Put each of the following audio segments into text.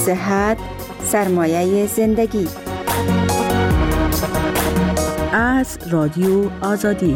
صحت سرمایه زندگی. از رادیو آزادی.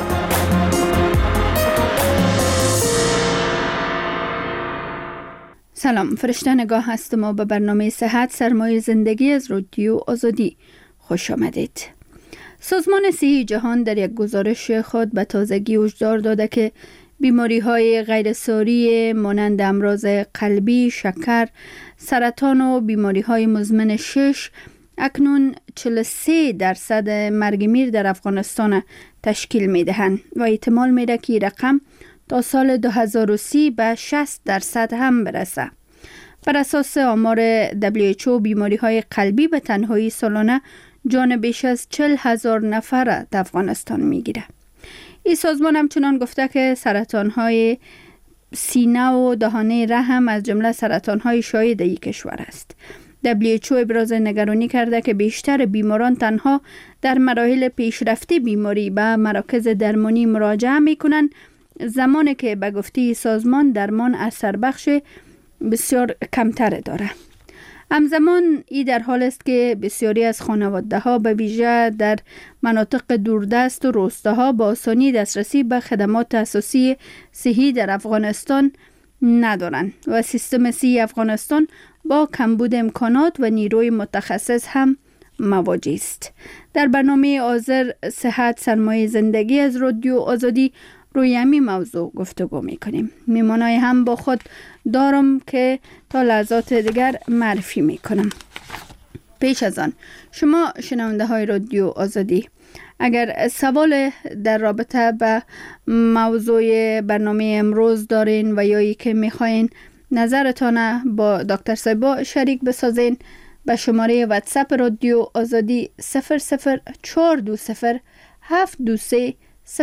سلام، فرشته نگاه هستم و به برنامه صحت سرمایه زندگی از رادیو آزادی خوش آمدید. سازمان صحی جهان در یک گزارش خود به تازگی هشدار داده که بیماری‌های غیرساری مانند امراض قلبی، شکر، سرطان و بیماری‌های مزمن 6 اکنون 43% مرگ میر در افغانستان تشکیل می‌دهند و احتمال می‌ده که رقم تا سال 2030 به 60% هم برسه. بر اساس آمار WHO بیماری‌های قلبی به تنهایی سالانه جان بیش از 40,000 نفر در افغانستان می‌گیره. این سازمان همچنان گفته که سرطان‌های سینه و دهانه رحم از جمله سرطان‌های شایع در کشور است. WHO ابراز نگرانی کرده که بیشتر بیماران تنها در مراحل پیشرفته بیماری به مراکز درمانی مراجعه می‌کنند، زمانی که به گفته سازمان درمان اثر بخش بسیار کمتر داره. همزمان ای در حال است که بسیاری از خانواده‌ها به ویژه در مناطق دوردست و روستاها با آسانی دسترسی به خدمات اساسی صحی در افغانستان ندارند و سیستم صحی افغانستان با کمبود امکانات و نیروی متخصص هم مواجه است. در برنامه حاضر صحت سرمایه زندگی از رادیو آزادی روی همین موضوع گفتگو میکنیم. میمانای هم با خود دارم که تا لحظات دیگر معرفی میکنم. پیش از آن شما شنونده های رادیو آزادی اگر سوال در رابطه به موضوع برنامه امروز دارین و یا ای که میخواین نظرتان با دکتر صاحب شریک بسازین، به شماره واتساپ رادیو آزادی 00420 723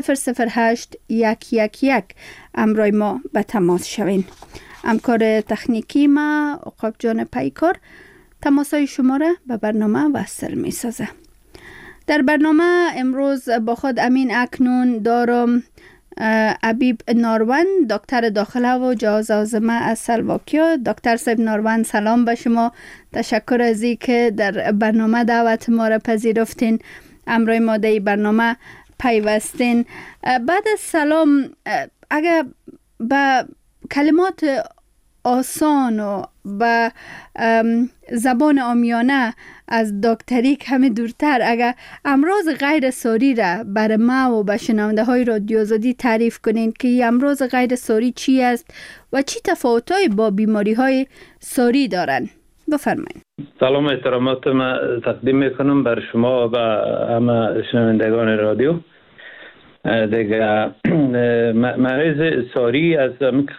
008-111 امرای ما به تماس شوین. همکار تکنیکی ما عقاب جان پیکار تماسای شما را به برنامه وصل می سازه. در برنامه امروز با خود امین اکنون دارم عبیب ناروان، دکتر داخله و جواز عازمه از سلواکیا. دکتر صاحب ناروان سلام به شما، تشکر از این که در برنامه دعوت ما را پذیرفتین، امرای ما در برنامه پیوستین. بعد از سلام اگر به کلمات آسان و به زبان عامیانه از دکتری کمی دورتر اگر امراض غیر ساری را بر ما و به شنونده های رادیو آزادی تعریف کنین که این امراض غیر ساری چی است و چی تفاوت‌های با بیماری های ساری دارن، بفرمایید. سلام احترامات ما تقدیم میکنم بر شما و همه شنوندگان رادیو. دیگه مریض ساری از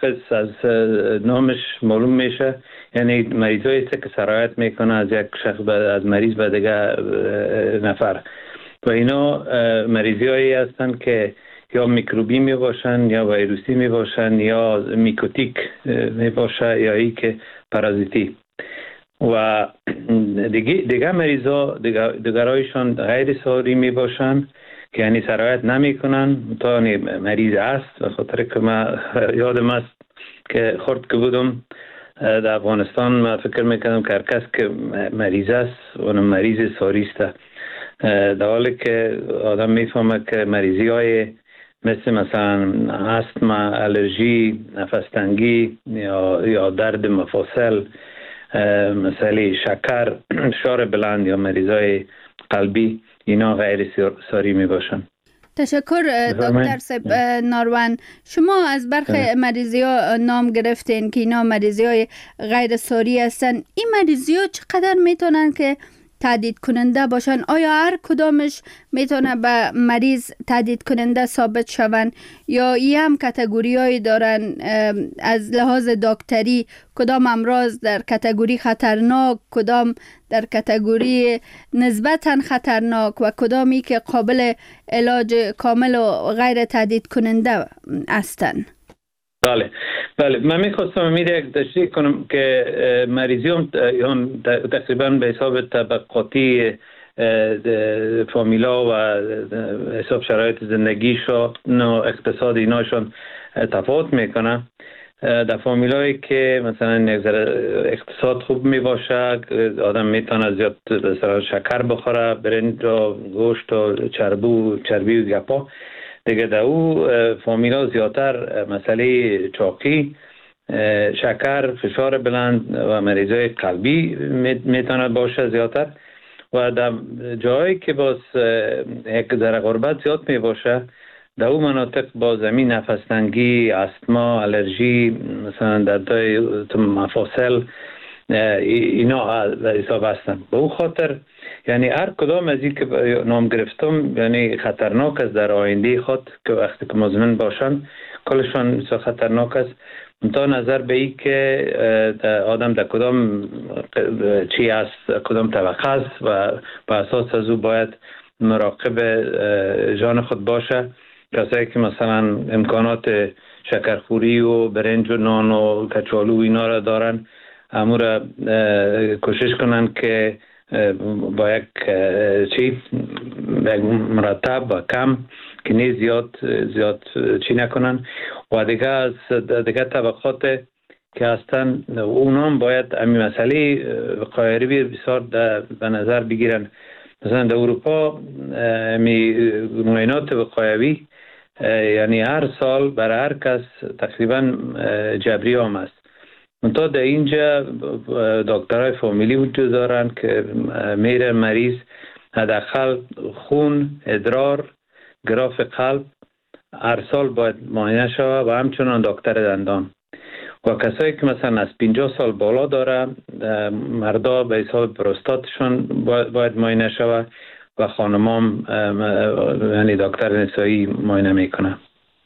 نامش معلوم میشه، یعنی مریضایی که سرایت میکنه از یک شخص از مریض به دیگه نفر و اینا مریضی هایی هستند که یا میکروبی می باشن یا ویروسی می باشن یا میکوتیک می باشه یا ای که پارازیتی و دیگه مریضا دیگرایشان غیر ساری می باشن که یعنی سرایت نمی کنن تا مریض است. و خاطر که من یادم است که خورد که بودم در افغانستان من فکر میکنم که هر کس که مریض است اون مریض ساری است، در حالی که آدم میفهمه که مریضی های مثلا استما، الرژی، نفس تنگی یا درد مفاصل، مسئله شکر، فشار بلند یا مریضای قلبی، اینا غیر ساری می باشن. تشکر دکتر صاحب ناروان. شما از برخی مریضی ها نام گرفتین که اینا مریضی های غیر ساری هستن. این مریضی ها چقدر میتونن که تهدید کننده باشن؟ آیا هر کدامش میتونه به مریض تهدید کننده ثابت شون یا ای هم کاتگوری هایی دارن از لحاظ دکتری؟ کدام امراض در کاتگوری خطرناک، کدام در کاتگوری نسبتاً خطرناک و کدامی که قابل علاج کامل و غیر تهدید کننده هستن؟ بله من میخواستم یک تشریح کنم که مریضی هم تقریبا به حساب طبقاتی فامیلا و حساب شرایط زندگیشون و اقتصاد ایناشون تفاوت میکنه. در فامیلایی که مثلا اقتصاد خوب می باشه، آدم میتونه زیاد شکر بخوره، برنج و گوشت و چربی و گپا دیگه. در او فامیلا زیادتر مسئله چاقی، شکر، فشار بلند و مریضای قلبی میتونه باشه زیادتر. و در جایی که باز یک ذره غربت زیاد می باشه، در اون مناطق با زمین نفس تنگی، استما، الرژی، مثلا دردهای مفاصل، اینا در حساب هستن. به اون خاطر یعنی هر کدام از این که نام گرفتم یعنی خطرناک است در آینده خود، که وقتی که مزمن باشن کلشان خطرناک است. تا نظر به این که آدم در کدام چی است، کدام طبقه است و به اساس از او باید مراقب جان خود باشه. کسایی که مثلا امکانات شکرخوری و برنج و نان و کچالو و اینا را دارن، همون را کوشش کنن که با یک مرتب و کم که نیز زیاد چی نکنن. و دیگه طبقات که هستن اونام باید همین مسئله وقایوی بسیار به نظر بگیرن. مثلا در اروپا معاینات وقایوی یعنی هر سال برای هر کس تقریبا جبری هم است. منتها در اینجا دکترهای فامیلی وجود دارن که میره مریض حداقل خون، ادرار، گراف قلب هر سال باید معاینه شود و همچنان دکتر دندان. و کسایی که مثلا از 50 سال بالا داره، مردا به حساب پروستاتشون باید معاینه شود و خانمام یعنی دکتر نسایی معاینه میکنه.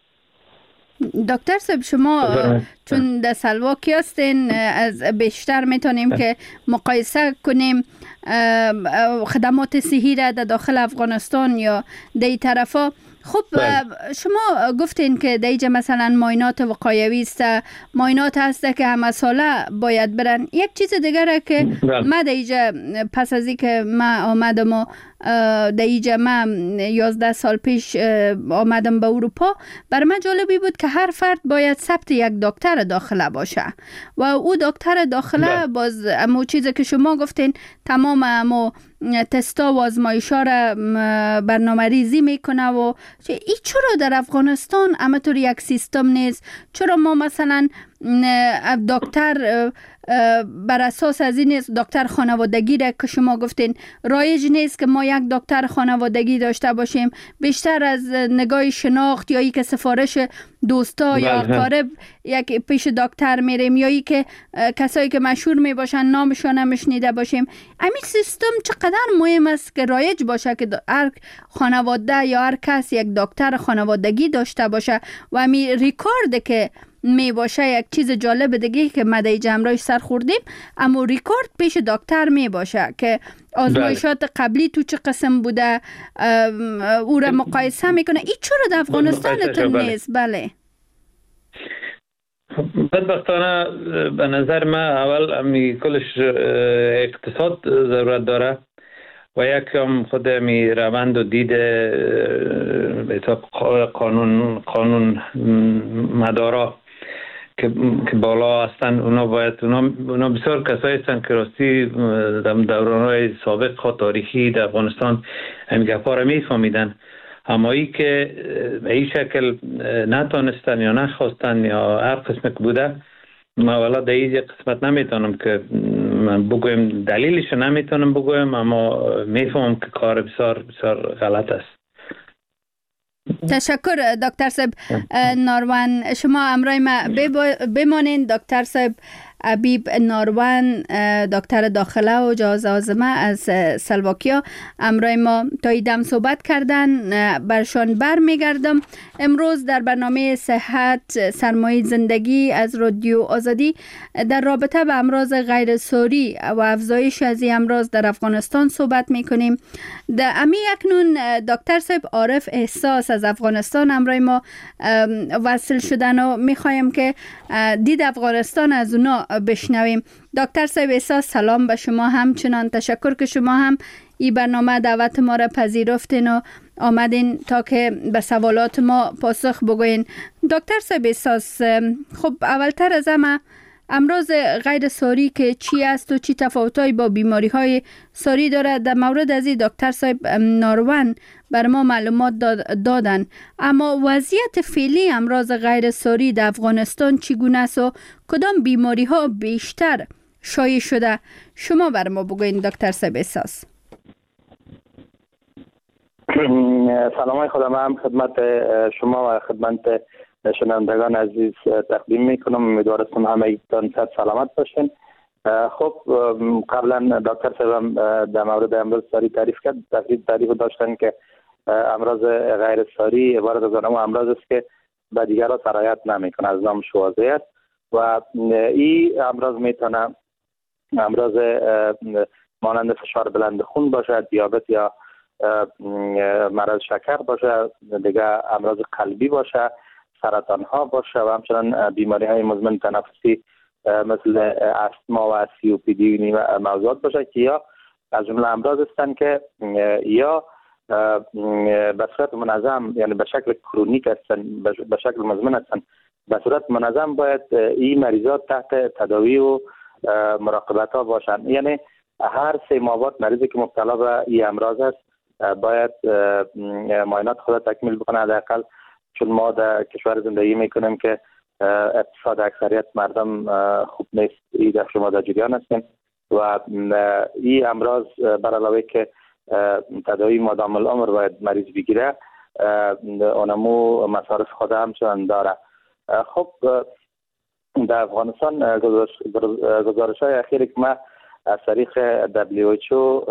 دکتر صاحب، شما چون در سلواکی هستین، از بیشتر میتونیم که مقایسه کنیم خدمات صحی را در داخل افغانستان یا در طرفا. خب شما گفتین که دیجا مثلا معاینات وقایوی است، معاینات هست که همه ساله باید برن. یک چیز دیگره که ما دیجا پس از اینکه ما آمدم و دیجا ما 11 سال پیش آمدم به اروپا، بر من جالبی بود که هر فرد باید ثبت یک دکتر داخله باشه و او دکتر داخله باز امو چیزی که شما گفتین تمام امو تستا و آزمایش‌ها را برنامه ریزی میکنه. و این چرا در افغانستان همطور یک سیستم نیست؟ چرا ما مثلا دکتر بر اساس از این نیست، دکتر خانوادگی را که شما گفتین رایج نیست که ما یک دکتر خانوادگی داشته باشیم، بیشتر از نگاه شناخت یا ای که سفارش دوستا یا اقارب یک پیش دکتر میریم یا ای که کسایی که مشهور می باشن نامشون هم شنیده باشیم. همین سیستم چقدر مهم است که رایج باشه که هر خانواده یا هر کس یک دکتر خانوادگی داشته باشه. و همین ریکارد که می باشه یک چیز جالب دیگه که ما در جمعرایش سر خوردیم، اما ریکارد پیش دکتر می باشه که آزمایشات قبلی تو چه قسم بوده، او را مقایسه میکنه. این چرا در افغانستانتون نیست؟ بله بدبختانه به نظر من اول امی کلش اقتصاد ضرورت داره و یک هم خود می روند و دید قانون مدارا که بالا هستن. اونا بسیار کسایی هستن که راستی در دورانهای سابق تاریخی در افغانستان همین گپا را میفهمیدن، اما ای که به این شکل نتانستن یا نخواستن یا هر قسمت که بوده، ما والا در این قسمت نمیتونم که من بگویم دلیلش نمیتونم بگویم، اما میفهمم که کار بسیار بسیار غلط است. تشکر دکتر صاحب ناروان. شما امرای ما بمانین. دکتر صاحب حبیب ناروان، دکتر داخله و جواز آزمه از سلواکیا، امرای ما تا ایدم صحبت کردن. برشان بر میگردم. امروز در برنامه صحت سرمایه زندگی از رادیو آزادی در رابطه به امراض غیر ساری و افزایش از این امراض در افغانستان صحبت میکنیم. در امی اکنون دکتر صاحب عارف احساس از افغانستان امرای ما وصل شدن و میخوایم که دید افغانستان از اونا بشنویم. دکتر صاحب احساس، سلام به شما. همچنان تشکر که شما هم این برنامه دعوت ما را پذیرفتین و آمدین تا که به سوالات ما پاسخ بگوین. دکتر صاحب احساس، خب اولتر از همه امراض غیر ساری که چی است و چی تفاوتایی با بیماری های ساری داره، در مورد از این دکتر صاحب ناروان بر ما معلومات دادن. اما وضعیت فعلی امراض غیر ساری در افغانستان چگونه است و کدام بیماری ها بیشتر شایع شده؟ شما بر ما بگوین دکتر صاحب احساس. سلام های خودم هم خدمت شما و خدمت شنوندگان عزیز تقدیم میکنم. امیدوارم همه تان سلامت باشین. خب قبلا دکتر صاحب در مورد امراض ساری تعریف کرد. تعریف داشتن که امراض غیر ساری عبارت از امراض است که به دیگران سرایت نمیکنه، از نامش واضح است و این امراض میتونه امراض مانند فشار بلند خون باشه، دیابت یا مرض شکر باشه، دیگه امراض قلبی باشه، سرطان ها باشه و همچنان بیماری های مزمن تنفسی مثل استما و COPD موضوعات باشه که یا از جمله امراض هستند که یا به صورت منظم، یعنی به شکل کرونیک هستند، به شکل مزمن هستند. به صورت منظم باید این مریضات تحت تداوی و مراقبت ها باشند. یعنی هر 3 ماه مریضی که مبتلا به این امراض است باید معاینات خود تکمیل بکنه حداقل، چون ما در کشور زندگی میکنیم که اقتصاد اکثریت مردم خوب نیست. این در شما در جریان هستیم و این امراض بر علاوه که تداوی مدام العمر باید مریض بگیره، اونمو مصارف خود همچنان داره. خب در افغانستان گزارش های اخیری که ما از طریق WHO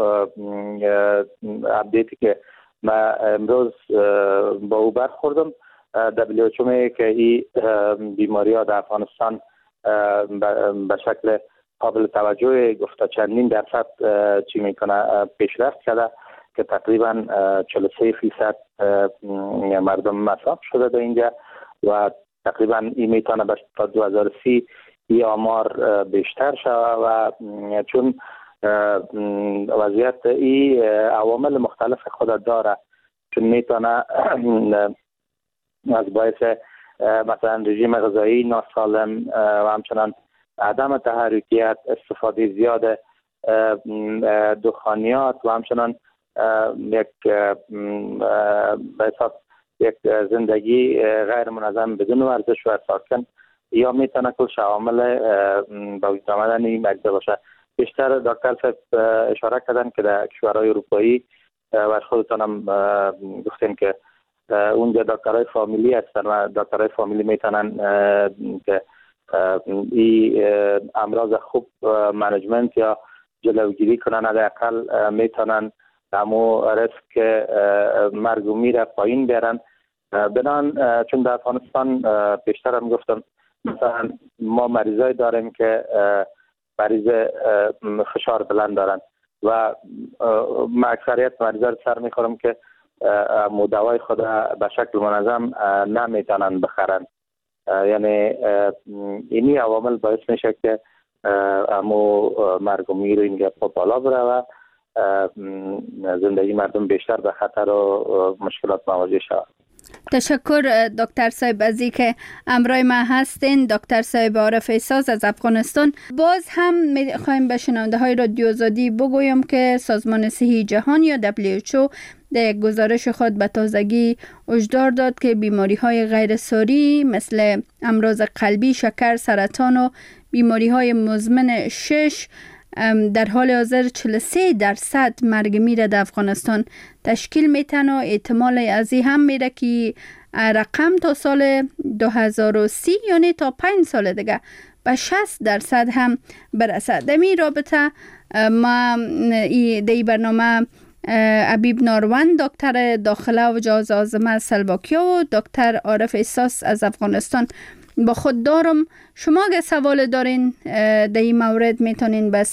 اپدیتی که ما امروز با او برخوردم، WHO میگه که این بیماری ها در افغانستان به شکل قابل توجه گفته چندین درصد چی میکنه پیشرفت کرده که تقریبا 43% مردم مصاب شده در اینجا و تقریبا این میتونه تا 2030 این آمار بیشتر شود و چون وضعیت این عوامل مختلف خود داره، چون میتونه از باعث مثلا رژیم غذایی ناسالم و همچنان عدم تحرکیت، استفاده زیاد دخانیات و همچنان یک زندگی غیر منظم بدون ورزش و ساکن یا میتونه کل عوامل به وجود آمدن این مریض باشه. بیشتر دکتر صاحب اشاره کردن که در کشورهای اروپایی و خودتان هم گفتین که اونجا دکترهای فامیلی هستن و دکترهای فامیلی میتونن که این امراض خوب منیجمنت یا جلوگیری کنن، حداقل میتونن همو ریسک مرگ و میر پایین بیارن. بنان چون در افغانستان بیشتر هم گفتم مثلا ما مریضای داریم که مریض فشار بلند دارن و ما اکثریت مریضا رو سر میخورم که دوای خود به شکل منظم نمیتونن بخرن. یعنی اینی عوامل باعث میشه که امو مرگ و میر اینجا بالا بره و زندگی مردم بیشتر به خطر و مشکلات مواجه شود. تشکر دکتر صاحب از اینکه همراه ما هستین. دکتر صاحب عارف احساس از افغانستان. باز هم میخوایم به شنونده های رادیو آزادی بگویم که سازمان صحی جهان یا WHO در یک گزارش خود به تازگی هشدار داد که بیماری های غیر ساری مثل امراض قلبی، شکر، سرطان و بیماری های مزمن 6 در حال حاضر 43% مرگ میره در افغانستان تشکیل میتن و احتمال از این هم میره که رقم تا سال 2030 یعنی تا 5 سال دیگه به 60% هم برسه. در این رابطه ما در برنامه حبیب ناروان دکتر داخله و جواز عازمه سلواکیا و دکتر عارف احساس از افغانستان با خود دارم. شما اگه سوال دارین در این مورد میتونین به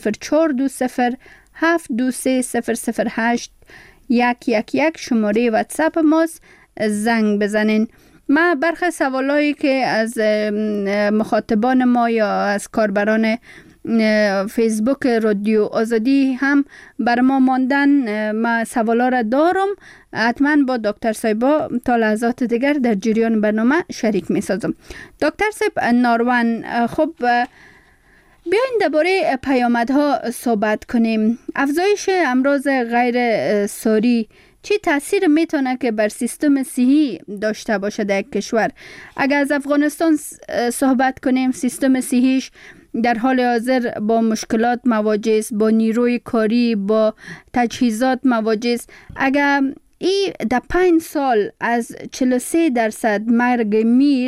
0042723008111 شماره واتساپ ماست زنگ بزنین. ما برخی سوالایی که از مخاطبان ما یا از کاربران فیسبوک رادیو آزادی هم بر ما ماندن. ما سوالا را دارم، حتما با دکتر صاحبا تا لحظات دیگر در جریان برنامه شریک می سازم. دکتر صاحب ناروان، خب بیاین درباره پیامدها صحبت کنیم. افزایش امراض غیر ساری چی تاثیر میتونه که بر سیستم صحی داشته باشه در یک کشور؟ اگر از افغانستان صحبت کنیم، سیستم صحیش در حال حاضر با مشکلات مواجه است، با نیروی کاری، با تجهیزات مواجه است. اگر این در 5 سال از 43% مرگ میر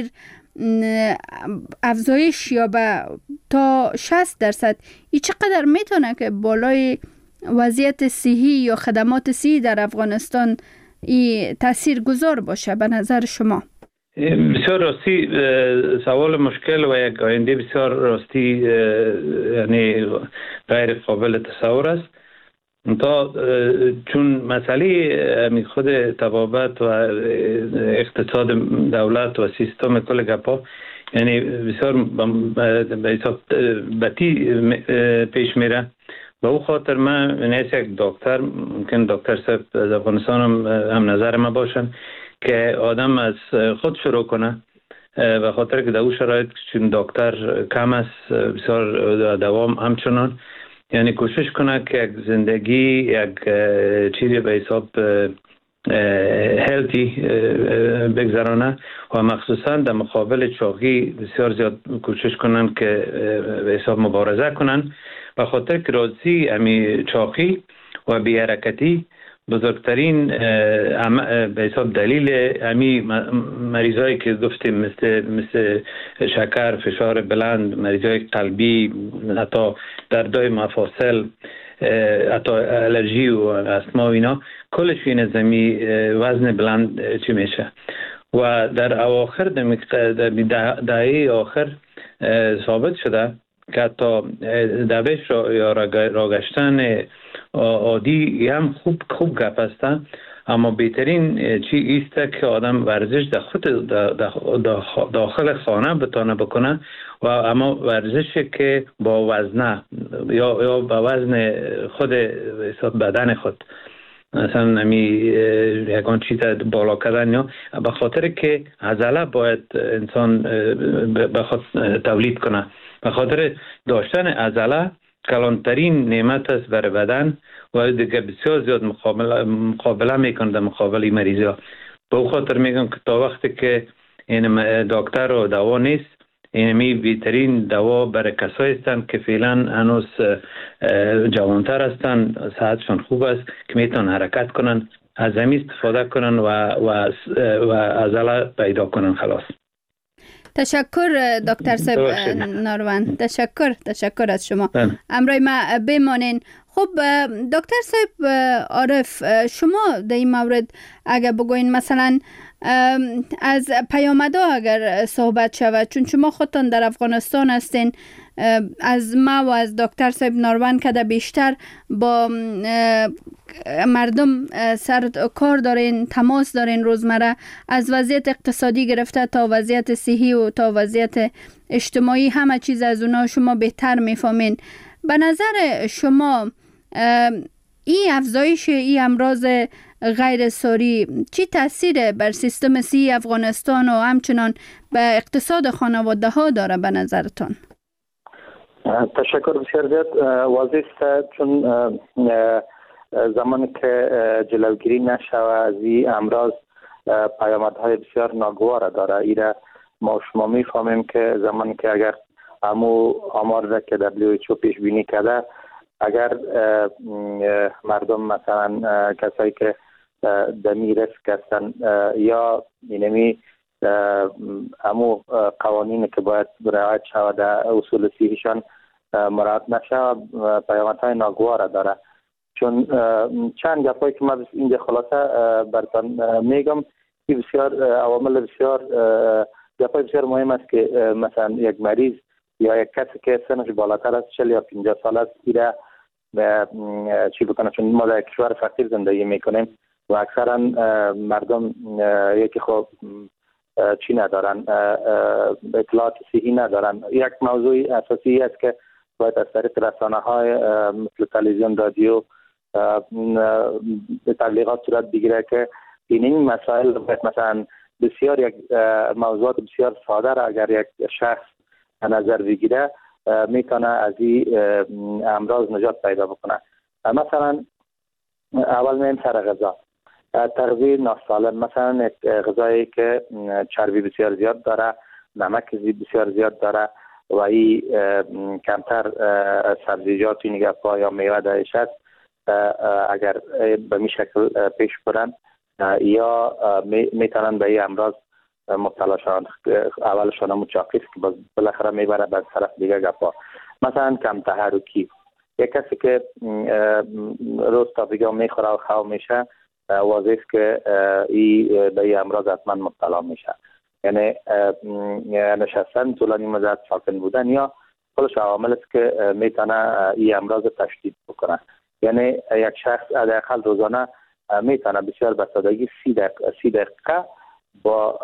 افزایش یابه تا 60%، این چقدر میتونه که بالای وضعیت صحی یا خدمات صحی در افغانستان این تأثیر گذار باشه به نظر شما؟ بسیار راستی سوال مشکل و یک آینده بسیار راستی یعنی غیر قابل تصور است. تا چون مسئله خود طبابت و اقتصاد دولت و سیستم کل گپا یعنی بسیار به حساب بطی پیش میره. به او خاطر من نیست یک دکتر، ممکن دکتر صاحب از افغانستان هم نظر ما باشن که آدم از خود شروع کنه، به خاطر که در او شرایط چون دکتر کم است بسیار دوام همچنان، یعنی کوشش کنه که یک زندگی یک چیزی به حساب هلتی بگذرانه و مخصوصا در مقابل چاقی بسیار زیاد کوشش کنن که به حساب مبارزه کنن، به خاطر که رازی امی چاقی و بی‌حرکتی بزرگترین به حساب دلیل امی مریضایی که گفتیم مثل شکر، فشار بلند، مریضای قلبی، حتی دردای مفاصل، حتی الرژی و استما و اینا، کلش این از امی وزن بلند چی میشه. و در اواخر در دهه آخر ثابت شده که حتی دوش یا راگشتن عادی هم خوب گپ هستن، اما بهترین چی است که آدم ورزش در خود داخل خانه بتانه بکنه و اما ورزش که با وزنه یا با وزن خود بدن خود، مثلا نمی یکان چیز بالا کردن، یا به خاطر که عضله باید انسان بخواد تولید کنه. به خاطر داشتن عضله کلانترین نعمت است برای بدن و دیگه بسیار زیاد مقابله میکنه در مقابل مریضی ها. به او خاطر میگم که تا وقتی که این دکتر و دوا نیست، اینمی بهترین دوا برای کسایی هستند که فعلا هنوز جوانتر هستند، صحتشان خوب است، که میتونن حرکت کنن، از زمین استفاده کنن و عضله پیدا کنن. خلاص. تشکر دکتر صاحب ناروان، تشکر از شما. امروز ما بمانین. خب دکتر صاحب عارف، شما در این مورد اگر بگوین مثلا از پیامدها اگر صحبت شود، چون شما خودتان در افغانستان هستین، از ما و از دکتر صاحب ناروان که بیشتر با مردم سر کار دارین، تماس دارین روزمره، از وضعیت اقتصادی گرفته تا وضعیت صحی و تا وضعیت اجتماعی، همه چیز از اونا شما بهتر میفهمین. به نظر شما این افزایش این امراض غیر ساری چی تاثیر بر سیستم صحی افغانستان و همچنان به اقتصاد خانواده ها داره به نظرتان؟ تشکر بسیار زیاد. واضح است چون زمانی که جلوگیری نشود از این امراض پیامدهای بسیار ناگوار داره. ایره ما شما میفهمیم که زمانی که اگر همو آمار که WHO پیش بینی کرده، اگر مردم مثلا کسایی که دمی ریسک هستن یا اینمی همو قوانین که باید رعایت شود در اصول صحیشان مراعات نشود، پیامدهای ناگوار داره. چون چند گپایی که ما اینجا خلاصه براتون میگم، این بسیار عوامل بسیار گپای بسیار مهم است که مثلا یک مریض یا یک کسی که سنش بالاتر از 40 یا 50 سال است ایره چی بکنه، چون ما در کشور فقیر زندگی میکنیم و اکثرا مردم یکی خب چی ندارن، اطلاعات صحی ندارن. یک موضوع اساسی است که باید از طریق رسانه‌های مثل تلویزیون، رادیو تبلیغات صورت بگیره که این مسائل باید مثلا بسیار یک موضوعات بسیار ساده را اگر یک شخص نظر بگیره میتونه از این امراض نجات پیدا بکنه. مثلا اول میم سر غذا، تغذیه ناسالم، مثلا یک غذایی که چربی بسیار زیاد داره، نمک بسیار زیاد داره و این کمتر سبزیجات نگهپا یا میوه درش است، اگر به می شکل پیش برن یا میتونن به این امراض مبتلا شوند. اولشان هم چاقی است که بالاخره میبره به طرف دیگه گپا. مثلا کم تحرکی، یک کسی که روز تا دیگه میخوره و خواب میشه واضح است که این به این امراض حتما مبتلا میشه. یعنی نشستن طولانی مدت، ساکن بودن یا خودش عوامل است که میتونه این امراض تشدید بکنه. یعنی یک شخص حداقل روزانه میتونه بسیار به سادگی 30 دقیقه با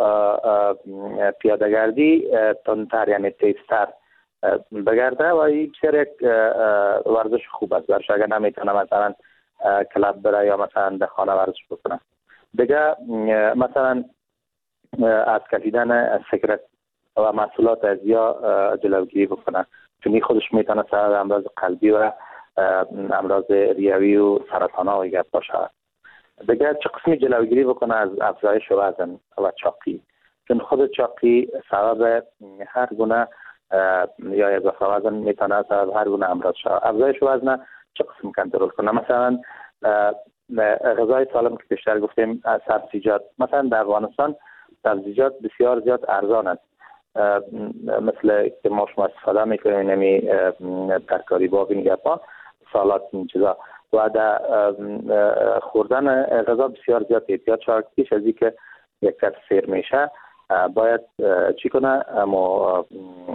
پیاده‌گردی تندتر یعنی تیزتر بگرده و این بسیار یک ورزش خوب است برش. اگر نمیتونه مثلا کلاب بره یا مثلا در خانه ورزش بکنه. دیگه مثلا از کشیدن سیگرت و محصولات ازیا جلوگیری بکنه، چون این خودش میتونه سبب امراض قلبی و امراض ریوی و سرطان ها و گپ باشه. دیگه چه قسمی جلوگیری بکنه از افزایش وزن و چاقی، چون خود چاقی سبب هر گونه یا اضافه وزن میتونه سبب هر گونه امراض شود. افزایش وزن چه قسم کنترل کنه؟ مثلا غذای سالم که بیشتر گفتیم، سبزیجات. مثلا در افغانستان سبزیجات بسیار زیاد ارزان است، مثل که ما شما استفاده میکنیم نمی ترکاری باب این گپا، سالات این چیزا و در خوردن غذا بسیار زیاد احتیاط شود. پیش از این که یک کس سیر میشه باید چی کنه؟ اما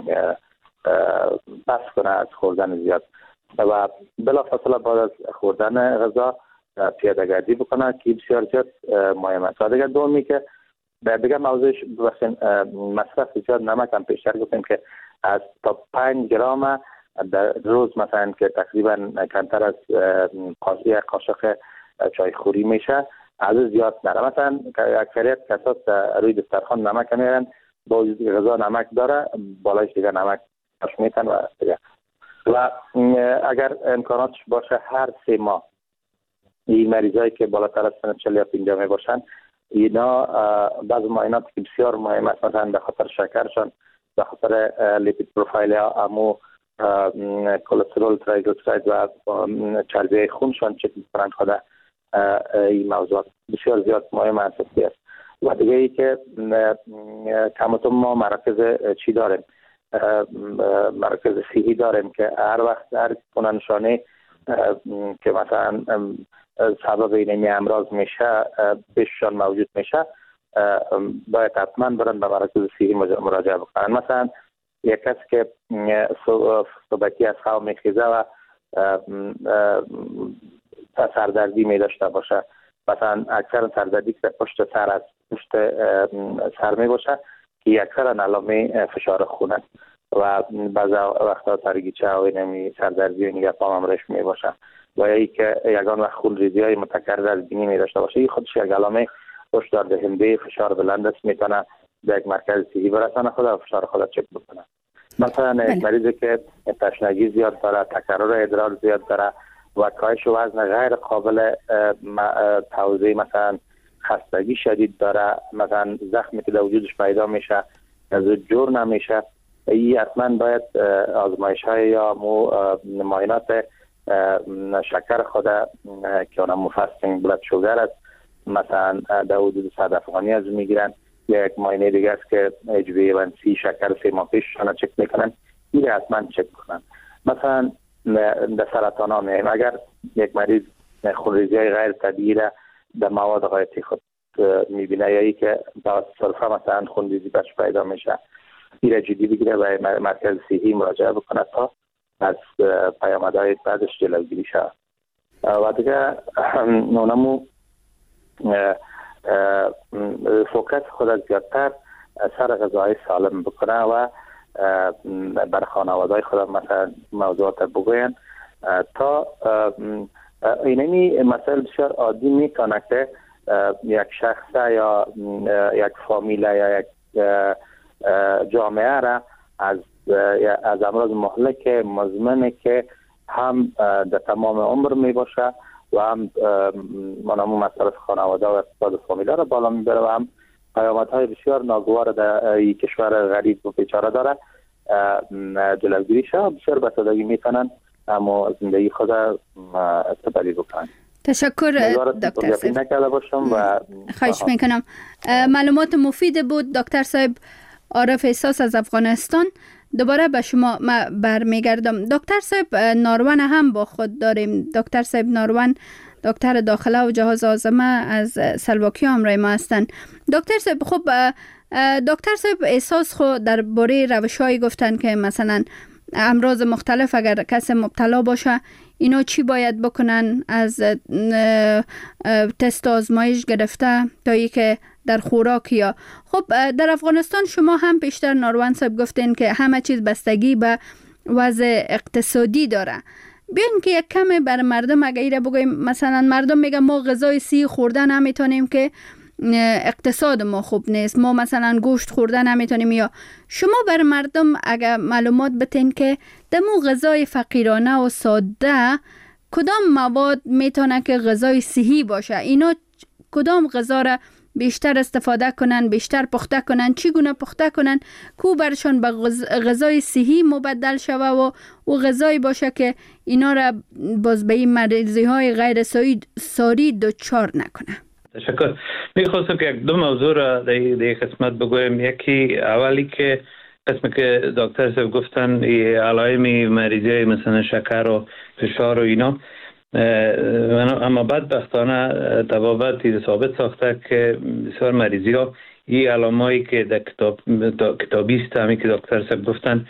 بس کنه از خوردن زیاد و بلافاصله بعد از خوردن غذا پیاده‌گردی بکنه که بسیار زیاد مهم است. و دیگه دومی که دیگه موضوعش مصرف زیاد نمک هم پیشتر گفتیم که از تا 5 گرم در روز مثلا که تقریبا کمتر از قاشق چای خوری میشه از زیاد نره. مثلا اکثریت کسات روی دسترخوان نمک میارن، با غذا نمک داره بالایش دیگه نمک پاش میتن و دیگه. و اگر امکاناتش باشه هر 3 ماه این مریضایی که بالاتر از سن 40 یا 50 باشن، اینا بعض معاینات که بسیار مهم است، مثلا به خاطر شکرشان، به خاطر لیپید پروفایل یا امو کلسترول، تریگلیسیرید و چربی خونشان چک می‌کنند. خود این موضوع بسیار زیاد مهم است. و دیگه ای که کمتون ما مراکز چی داریم، مراکز صحی داریم که هر وقت هر کننشانه که مثلا سبب این امراض میشه پیششان موجود میشه باید حتما برن به مراکز صحی مراجعه بکنن. مثلا یک کس که صبحی از خواب میخیزه و سردردی می داشته باشه، مثلا اکثر سردردی که پشت سر از پشت سر می باشه که اکثر علامه فشار خون است و بعض وقتا سرگیچه و نمی سردردی و نگه پام همراهش می باشه و یا ای که یگان وقت خون ریزی های متکرر از بینی می داشته باشه، این خودش یک علامه هشدار دهنده فشار بلند است، میتونه به یک مرکز صحی برسانه خود و فشار خود چک بکنه. مثلا یک مریضی که تشنگی زیاد داره، تکرر ادرار زیاد داره و کاهش وزن غیر قابل توزیع، مثلا خستگی شدید داره، مثلا زخمی که در وجودش پیدا میشه از جور نمیشه، این حتما باید آزمایش های یا معاینات شکر خود که اونم فاستینگ بلاد شوگر است، مثلا در حدود 100 افغانی از میگیرن، یا یک معاینه دیگه است که HbA1c شکر 3 ماه پیششان چک میکنن، این حتما چک کنن. مثلا در سرطان ها میگیم اگر یک مریض خونریزی های غیر طبیعی را در مواد غایطی خود میبینه یا ای که با صرفه مثلا خونریزی بهش پیدا میشه، این را جدی بگیره و مرکز صحی مراجعه بکنه تا از پیامدهای بعدش جلوگیری شود. و دیگه اونمو فوکس خود از زیادتر سر غذای سالم بکنه و بر خانواده‌های خود مثلا موضوعات بگوین تا اینمی مسائل بسیار عادی میتونه که یک شخص یا یک فامیل یا یک جامعه را از امراض مهلک مزمن که هم در تمام عمر می باشه و هم منامو مصرف خانواده و اقتصاد فامیل را بالا میبره و هم پیامدهای بسیار ناگوار در این کشور غریب و بیچاره داره جلوگیری شد. بسیار به سادگی میتونن اما زندگی خود استفاده بکنن. تشکر دکتر صاحب. خواهش میکنم. معلومات مفید بود دکتر صاحب. عارف احساس از افغانستان. دوباره به شما برمیگردم. دکتر صاحب ناروان هم با خود داریم. دکتر صاحب ناروان دکتر داخله و جهاز آزمه از سلواکی همراه ما هستند. دکتر صاحب خب دکتر صاحب احساس خود در باره روش‌هایی گفتن که مثلا امراض مختلف اگر کسی مبتلا باشه اینا چی باید بکنن، از تست آزمایش گرفته تا ای که در خوراک یا خب در افغانستان شما هم پیشتر ناروان صاحب گفتین که همه چیز بستگی به وضع اقتصادی داره. بیاین که یک کمی بر مردم اگه ایره بگویم، مثلا مردم میگن ما غذای صحی خوردن نمیتونیم که اقتصاد ما خوب نیست، ما مثلا گوشت خوردن نمیتونیم، یا شما بر مردم اگه معلومات بتین که دمو غذای فقیرانه و ساده کدام مواد میتونه که غذای صحی باشه، اینا کدام غذا را بیشتر استفاده کنن، بیشتر پخته کنن، چگونه پخته کنن کو برشان به غذای صحی مبدل شوه و غذایی باشه که اینا را باز به این مریضی های غیر ساری دچار نکنه. تشکر. میخواستم که دو موضوع را در قسمت بگویم. یکی اولی که قسمی که دکتر صاحب گفتن علائم مریضی مثلا شکر و فشار و اینا، اما بدبختانه طبابت ثابت ساخته که بسیار مریضی ها این علامایی که در کتابی است همی که دکتر صاحب گفتن،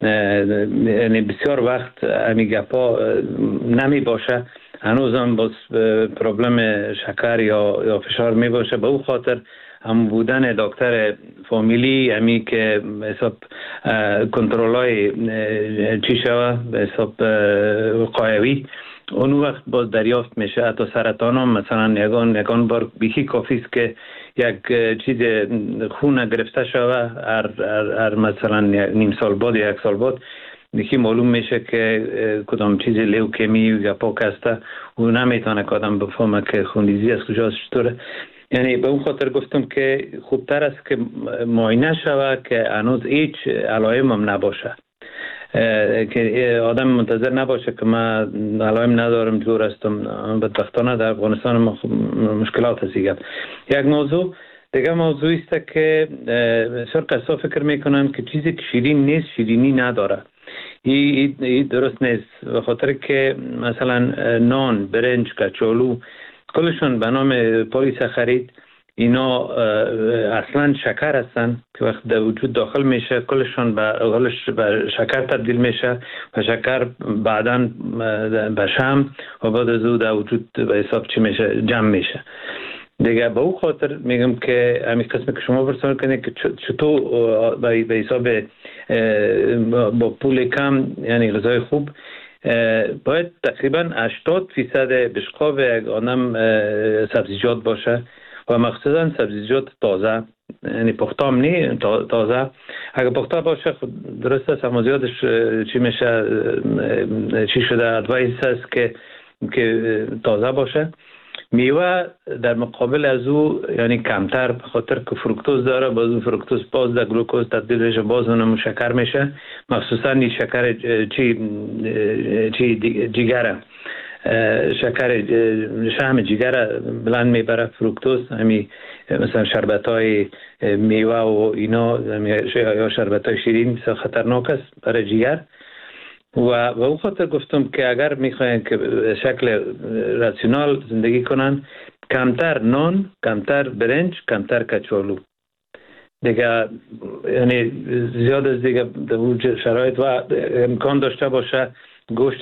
یعنی بسیار وقت همی گپا نمی باشه، هنوز هم باز پروبلم شکر یا فشار می باشه. به او خاطر هم بودن دکتر فامیلی همی که حساب کنترولای چی شوه به حساب وقایوی، اون وقت باز دریافت میشه. حتی سرطان هم مثلا یگان بار بیخی کافی است که یک چیز خون گرفته شوه، هر مثلا نیم سال بعد یا یک سال بعد دیگه معلوم میشه که کدام چیز لیوکمی یا پاک هسته و نمیتونه که آدم بفهمه که خونریزی از کجاست چطوره. یعنی به اون خاطر گفتم که خوبتر است که معاینه شوه که هنوز هیچ علائم هم نباشه، که آدم منتظر نباشه که من علائم ندارم جور هستم. بدبختانه در افغانستان ما مشکلات هست. یک موضوع دیگه موضوعی است که بسیار قصا فکر میکنن که چیزی که شیرین نیست شیرینی نداره. این درست نیست، به خاطر که مثلا نان، برنج، کچالو کلشون به نام پلی‌ساخارید، اینا اصلا شکر هستن که وقت در وجود داخل میشه کلشون به شکر تبدیل میشه و شکر بعداً به شحم و بعد از او در وجود به حساب چی میشه، جمع میشه دیگه. به او خاطر میگم که همین قسمی که شما برسان کنید که چطور به حساب با پول کم یعنی غذای خوب باید تقریبا 80% بشقاب یک آدم سبزیجات باشه و مخصوصا سبزیجات تازه، یعنی پخته هم نی، تازه. اگر پخته باشه خود درست است، اما زیادش چی میشه، چی شده ادوایس هست که تازه باشه. میوه در مقابل از او یعنی کمتر، به خاطر که فروکتوز داره، باز اون فروکتوز باز در گلوکوز تبدیل میشه، باز اونم شکر میشه، مخصوصا این شکر جگره، شکر شحم جگر بلند میبره فروکتوز. همی مثلا شربت های میوه و اینا یا شربت های شیرین بسیار خطرناک است برای جگر. و او خاطر گفتم که اگر میخواین که شکل راسیونال زندگی کنن، کمتر نان، کمتر برنج، کمتر کچالو دیگه، یعنی زیاد از دیگه در شرایط و امکان داشته باشه گوشت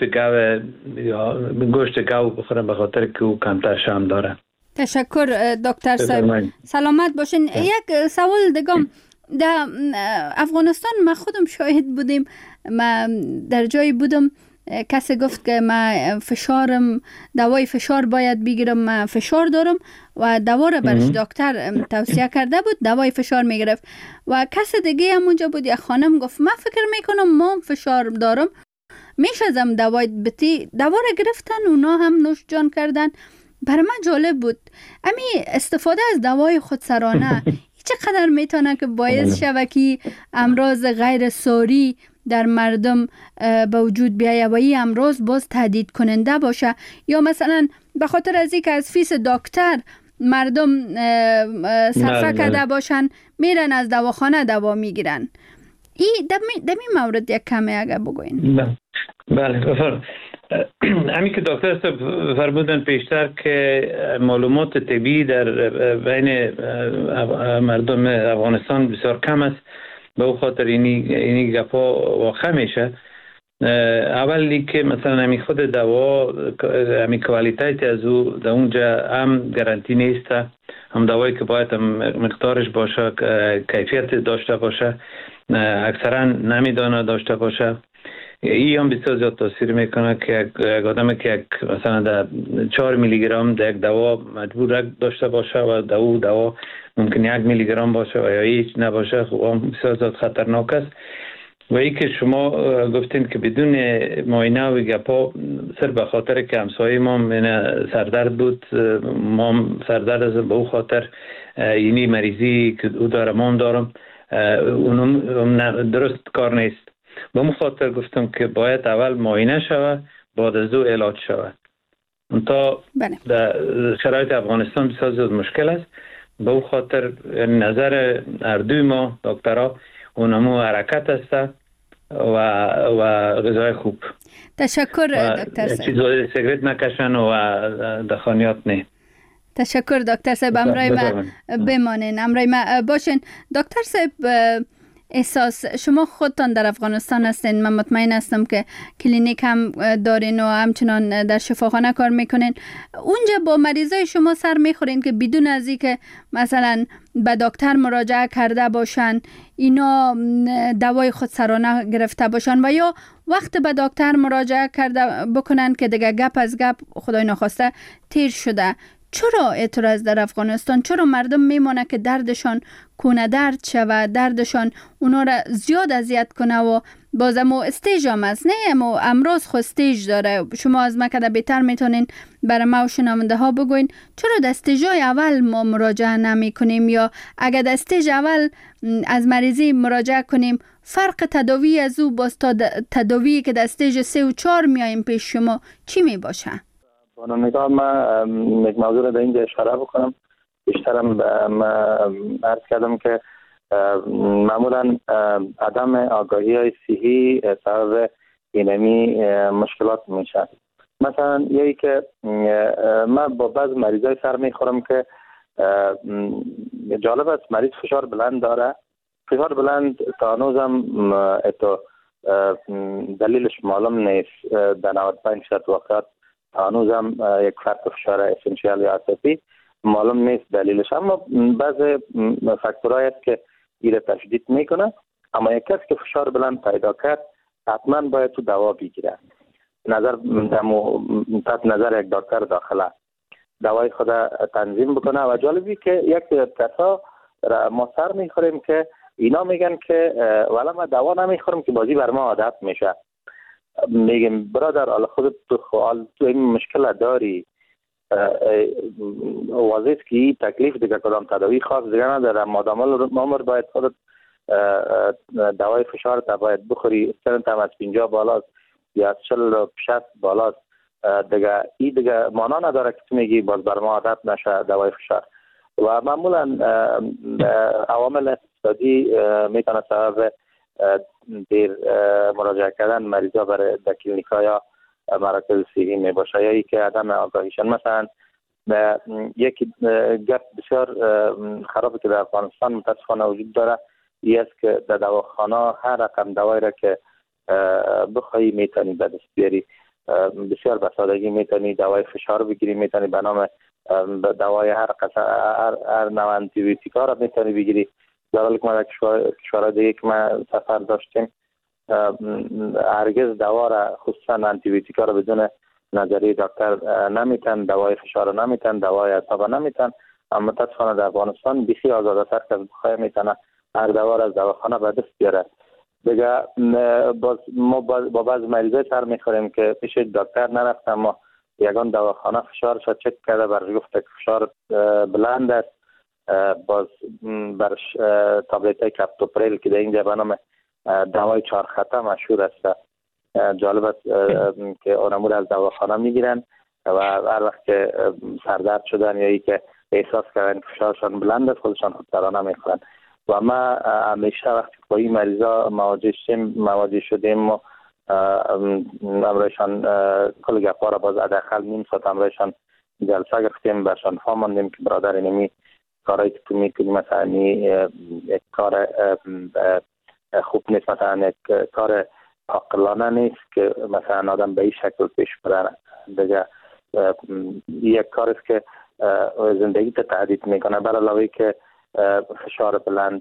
گاو بخورن، به خاطر که او کمتر شحم داره. تشکر دکتر صاحب، سلامت باشین. یک سوال دیگه، در افغانستان ما خودم شاهد بودیم. ما در جایی بودم کسی گفت که ما فشارم، دوای فشار باید بگیرم، ما فشار دارم و دوا را برش دکتر توصیه کرده بود، دوای فشار میگرفت. و کسی دیگه هم اونجا بود، یک خانم گفت ما فکر میکنم ما فشار دارم، میشازم دوای بتی. دوا را گرفتن، اونا هم نوش جان کردن. برای من جالب بود امی استفاده از دوای خودسرانه چقدر میتونه که باعث شود که امراض غیر ساری در مردم به وجود بیاید و این امراض باز تهدید کننده باشه، یا مثلا به خاطر از اینکه از فیس دکتر مردم صرفه کرده باشن میرن از دواخانه دوا میگیرن. این دمی مورد یک کمی اگر بگوین. بله بفرمایید. همین که دکتر فرمودن پیشتر که معلومات طبی در بین مردم افغانستان بسیار کم است، به او خاطر اینی گپا واقع میشه. اولی که مثلا همین خود دوا، همین کوالیتیت از او در اونجا هم گارانتی نیست، هم دوایی که باید هم مقدارش باشه، کیفیت داشته باشه، اکثرا نمیدانه داشته باشه. این هم بسیار زیاد تاثیر میکنه که یک آدم که مثلا در 4 میلی گرم در یک دوا مجبور داشته باشه و دوا ممکن 1 میلی گرم باشه و یا هیچ نباشه، خب هم بسیار زیاد خطرناک است. و این که شما گفتین که بدون معاینه و گپا، صرف به خاطر که همسایه ما سردرد بود، ما سردرد از به او خاطر اینی مریضی که او داره ما هم دارم، اونم درست کار نیست. به اون خاطر گفتم که باید اول معاینه شود، بعد از او علاج شود. تا در شرایط افغانستان بسیار زیاد مشکل است. به اون خاطر نظر اردوی ما دکترها اونمو حرکت است و غذای خوب. تشکر دکتر صاحب. چیزای سیگرت نکشن و دخانیات نه. تشکر دکتر صاحب. امرای ما بمانین، امرای ما باشین. دکتر صاحب احساس شما خودتان در افغانستان هستین، من مطمئن هستم که کلینیک هم دارین و همچنان در شفاخانه کار میکنین. اونجا با مریضای شما سر میخورین که بدون از اینکه مثلا به دکتر مراجعه کرده باشن، اینا دوای خودسرانه گرفته باشن و یا وقت به دکتر مراجعه کرده بکنن که دیگه گپ از گپ خدای نخواسته تیر شده. چرا اعتراض در افغانستان؟ چرا مردم میمونه که دردشان کونه درد شود، دردشان اونا را زیاد اذیت کنه و بازم استیج هم است؟ نه امو امروز خود استیج داره. شما از مکده بهتر میتونین برای ما و شنونده ها بگوین چرا در استیجای اول ما مراجعه نمی کنیم، یا اگر در استیج اول از مریضی مراجعه کنیم فرق تداوی از او با تداوی که در استیج 3 و 4 میاییم پیش شما چی می باشه؟ با نگاه من یک موضوع را در اینجا اشاره بکنم. بیشترم عرض کردم که معمولا عدم آگاهی های صحی سبب اینمی مشکلات میشه. مثلا یکی که من با بعض مریضای سر میخورم که جالب است، مریض فشار بلند داره. فشار بلند تا هنوزم دلیلش معلوم نیست. در 95% وقت هنوزم یک فرق فشار اسنشیال یا اساسی معلوم نیست دلیلش، اما بعض فاکتورهایی است که این تشدید میکنه. اما یک کس که فشار بلند پیدا کرد حتما باید تو دوا بگیره. تحت نظر یک دکتر داخله دوای خود تنظیم بکنه. و جالبی که یک کسا ما سر میخوریم که اینا میگن که والا ما دوا نمیخورم که بازی بر ما عادت میشه. میگم برادر حالا خودت تو این مشکل داری، واضح است که این تکلیف دیگه کدام تداوی خاص دیگه نداره. مادام العمر باید خودت دوای فشار تا باید بخوری. سنت هم از 50 بالاست یا از 40-60 بالاست دیگه. این دیگه معنا نداره که تو میگی باز بر ما عادت نشه دوای فشار. و معمولا عوامل اقتصادی میتونه سبب دیر مراجعه کردن مریضا برای در کلینیکا یا مراکز صحی می باشه، یا ای که عدم آگاهیشان. مثلا یک گپ بسیار خرابی که در افغانستان متاسفانه وجود داره این است که در دواخانه هر رقم دوایی را که بخواهی میتونی به دست بیاری. بسیار به سادگی میتونی دوای فشار بگیری، میتونی به نام دوای هر نوع آنتی بیوتیکا را میتونی بگیری. در حالی که ما در کشورهای دیگه که ما سفر داشتیم هرگز دوا را خصوصا آنتیبیوتیکا را بدون نظریه دکتر نمیتن، دوای فشار را نمیتن، دوای اعصاب نمیتن. اما متاسفانه در افغانستان بسیار آزادتر که بخواه میتونه هر دوا را از دواخانه به دست بیاره. دیگه ما با بعض مریضای سر میخوریم که پیش دکتر نرفتم، ما یگان دواخانه فشارش چک کرده، برش گفت که فشار بلند است، باز برش تابلت های کپتوپریل که در اینجا به نام دوای 4 خطه مشهور است. جالب است که اونمور از دواخانه میگیرن و هر وقت که سردرد شدن یا ای که احساس کردن که فشارشان بلند است خودشان خودسرانه میخورن. و ما همیشه وقتی با این مریضا مواجه شدیم و امرایشان کل گپا را باز حداقل نیم ساعت امرایشان جلسه گرفتیم، برشان فهماندیم که برادر اینمی کارهایی که تو میکنی مثلا یک کار خوب نیست، مثلا یک کار عاقلانه نیست که مثلا آدم به این شکل پیش بره. دیگه یک کار است که زندگی تهدید میکنه، بر علاوه که فشار بلند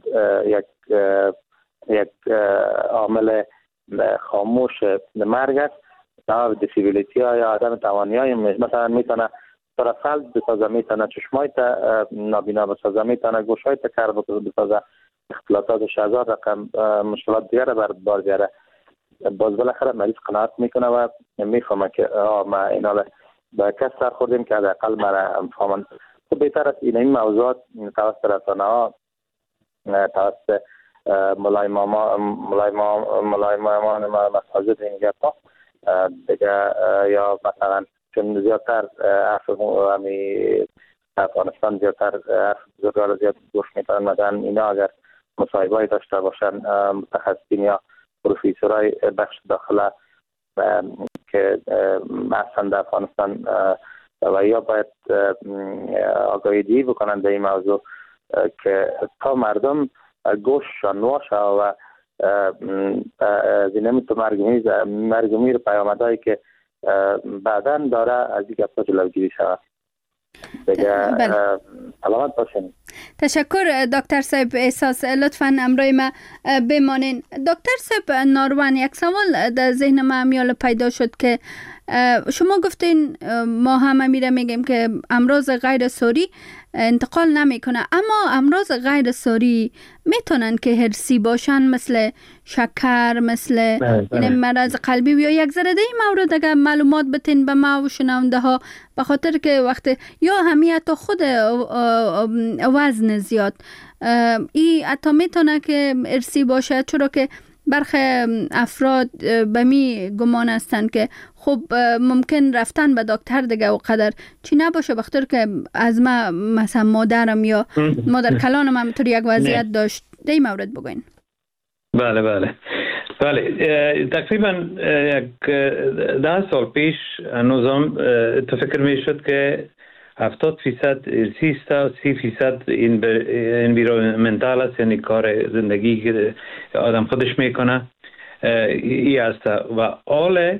یک عامل خاموش مرگ است. نه دیسیبیلیتی های آدم توانی های مثلا میتونه طرفل بسازه، میتونه چشمای تا نابینا بسازه، میتونه گوشای تا کار بسازه، اختلالاتش هزار رقم مشکلات دیگر بر بار بیاره. باز بالاخره مریض قناعت میکنه و میفهمه که ما اینا با کس سر خوردیم که حداقل مرا فهمن. خب بهتر است این موضوعات توسط رسانه ها، توسط ملایمان مساجد این گپا دیگه، یا مثلا چون زیادتر افغانستان زیادتر بزرگان زیاد گوش میکنن، مثلا اینا اگر مصاحبه‌ای داشته باشن متخصصین یا پروفیسورای بخش داخله که اصلا در افغانستان و یا باید آگاهی دهی بکنن در این موضوع که تا مردم گوششان واشه و نمیتون مرگومیر پیامدهایی که بعدا داره از این گپا جلوگیری شود. دیگه سلامت باشین. تشکر دکتر صاحب احساس، لطفاً امروی ما بمانین. دکتر صاحب ناروان، یک سوال در ذهن ما میال پیدا شد که شما گفتین ما هم میره میگیم که امراض غیر ساری انتقال نمیکنه، اما امراض غیر ساری میتونن که هرسی باشن، مثل شکر، مثل این مرض قلبی. یا یک ذره این مورد اگر معلومات بتین به ما و شنونده ها، به خاطر که وقت یا همیت خود وزن زیاد ای حتی میتونه که ارسی باشه، چرا که برخی افراد به می گمان هستند که خب ممکن رفتن به دکتر دیگه و قدر چی نباشه، بخاطر که از ما مثلا مادرم یا مادر کلانم همینطور یک وضعیت داشت. در این مورد بگوین. بله تقریبا یک 10 سال پیش هنوزم تو فکر می شد که 70% ارسی است و 30% انویرونمنتال است، یعنی کار زندگی که آدم خودش میکنه ای است. و حال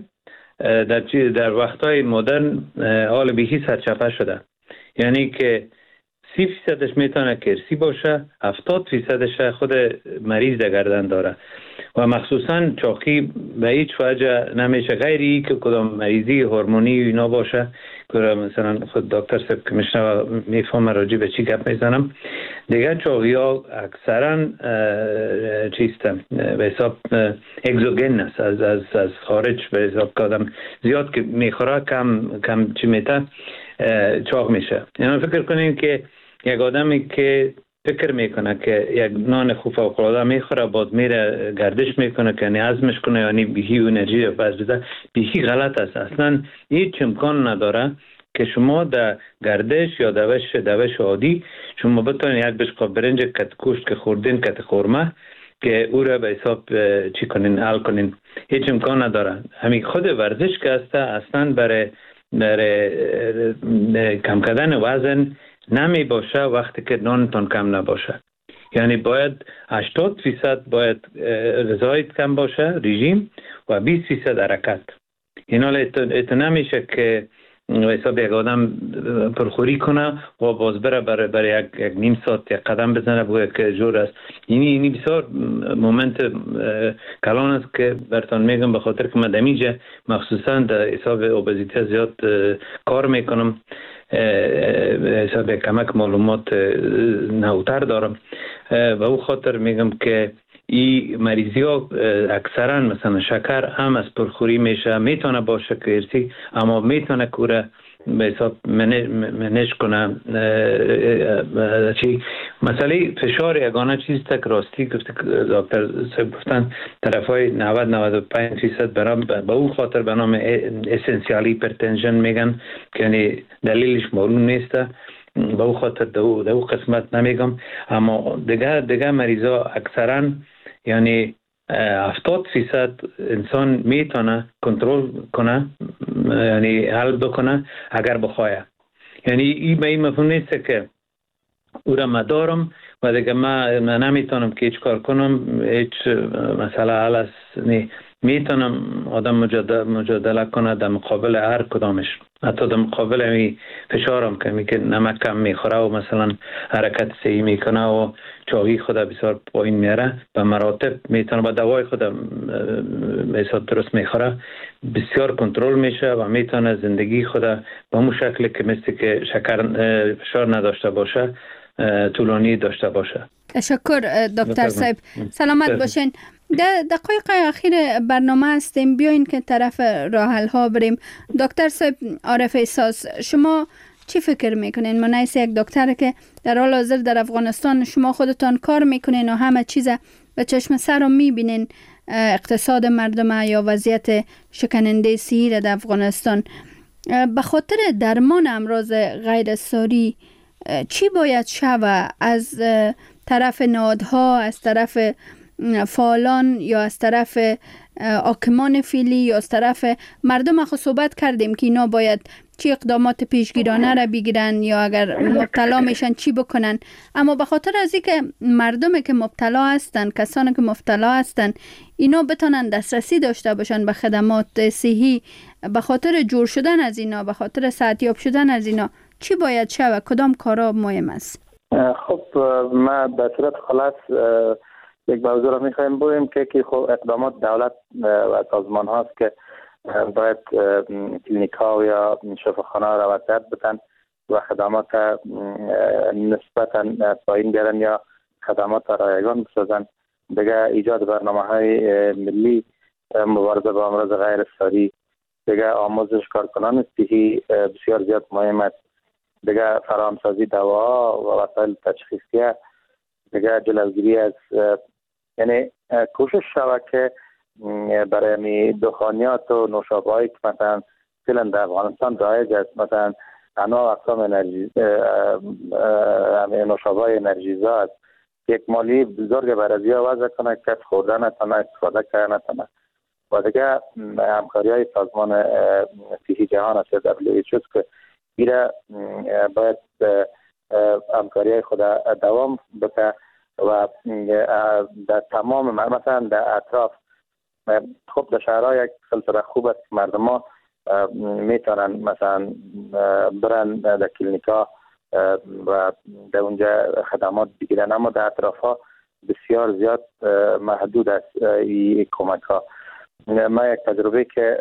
در وقتهای مدرن حال بیخی سرچپه شده، یعنی که 30% میتونه که ارسی باشه، 70% خود مریض در گردن داره و مخصوصا چاقی به هیچ وجه نمیشه غیری که کدام مریضی هورمونی اینا باشه که مثلا خود دکتر صاحب که میشنوه میفهمه راجع به چی گپ میزنم. دیگه چاقی ها اکثرا چیستم به حساب اگزوگن است، از خارج به حساب که آدم زیاد که میخوره کم چی میته چاق میشه. یعنی فکر کنین که یک آدمی که فکر میکنه که یک نان خوب فوق‌العاده میخوره بعد میره گردش میکنه که یعنی هضمش کنه، یعنی بیهی انرژی پس بده، بیهی غلط است. اصلا هیچ امکان نداره که شما در گردش یا دوش عادی شما بتونید یک بشقاب برنج کت گوشت که خوردین کت خورمه که او را به حساب چی کنین حل کنین، هیچ امکان نداره. همین خود ورزش که هسته اصلا برای کم کردن وزن نمی باشه وقتی که نانتون کم نباشه. یعنی باید 80% باید غذایت کم باشه رژیم و 20% حرکت. این حال ات نمیشه که حساب یک آدم پرخوری کنه و باز بره برای یک نیم ساعت یک قدم بزنه بگه که جور است. اینی بسیار مومنت کلان است که براتون میگم، به خاطر که من دمیجه مخصوصا در حساب اوبزیته زیاد کار میکنم، حساب کمک معلومات نوتر دارم و او خاطر میگم که این مریضی ها اکثرا مثلا شکر هم از پرخوری میشه، میتونه باشه که ارسی، اما میتونه کوره به حساب منش کنه. چی مسئله فشار یگانه چیز تک راستی گفت دکتر صاحب گفتن طرفای 90-95% به اون خاطر به نام اسنسیال هایپرتنشن میگن که یعنی دلیلش معلوم نیسته، به اون خاطر دو قسمت نمیگم. اما دیگه مریضا اکثرا یعنی 70% انسان میتونه کنترل کنه، یعنی حل بکنه اگر بخواه. یعنی این مفهوم نیست که او را مدارم و دیگه من نمیتونم که هیچ کار کنم، هیچ مسئله حل است. میتونم آدم مجادله کنه در مقابل هر کدامش، حتی در مقابل می فشارم که نمک کم میخوره و مثلا حرکت صحیح میکنه و چاقی خود بسیار پایین میاره، به مراتب میتونه با دوای خود بسیار درست میخوره، بسیار کنترل میشه و میتونه زندگی خود به اون شکل که مثل که فشار نداشته باشه طولانی داشته باشه. تشکر دکتر صاحب، سلامت باشین. دقایق اخیر برنامه هستیم، بیاین که طرف راه حل ها بریم. دکتر صاحب عارف احساس، شما چی فکر میکنین؟ منایس یک دکتر که در حال حاضر در افغانستان شما خودتان کار میکنین و همه چیز به چشم سر رو میبینین، اقتصاد مردم یا وضعیت شکننده صحی در افغانستان، به خاطر درمان امراض غیر ساری چی باید شود از طرف نهادها، از طرف فعالان یا از طرف حاکمان فعلی یا از طرف مردم؟ خود صحبت کردیم که اینا باید چی اقدامات پیشگیرانه را بگیرن یا اگر مبتلا میشن چی بکنن. اما به خاطر از اینکه مردمی که مبتلا هستن، کسانی که مبتلا هستن، اینا بتونن دسترسی داشته باشن به خدمات صحی، به خاطر جور شدن از اینا، به خاطر صحتیاب شدن از اینا چی باید شود؟ کدام کارا مهم است؟ خب ما به صورت خلاص یک موضوع را میخوایم بگویم که خب اقدامات دولت و سازمان هاست که باید کلینیک ها یا شفاخانه ها را وسعت بدن و خدمات نسبتا پایین بیارن یا خدمات رایگان بسازن. دیگه ایجاد برنامه های ملی مبارزه با امراض غیر ساری، دیگه آموزش کارکنان صحی بسیار زیاد مهم است. دیگه فراهمسازی دوا و وسایل تشخیصیه، دیگه جلوگیری از یعنی کوشش شود که برای دخانیات و نوشابه‌هایی که مثلا فعلا در افغانستان رایج است، مثلا انواع اقسام انرژی نوشابه‌های انرژیزا است، یک مالی بزرگ برای وضع کنه که خوردن نتونه، استفاده کردن نتونه. و دیگه همکاری‌های سازمان صحی جهان است WHO که ایره باید همکاری‌های خود دوام بده و در تمام مثلا در اطراف خب در شهرها یک سلسله خوب است که مردم ها میتونن مثلا برن در کلینیکا و در اونجا خدمات بگیرن، اما در اطراف ها بسیار زیاد محدود است این کمک ها. ما یک تجربه که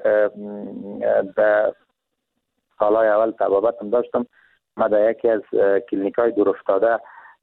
در سالهای اول تبابتم داشتم، ما در یکی از کلینیک های دور افتاده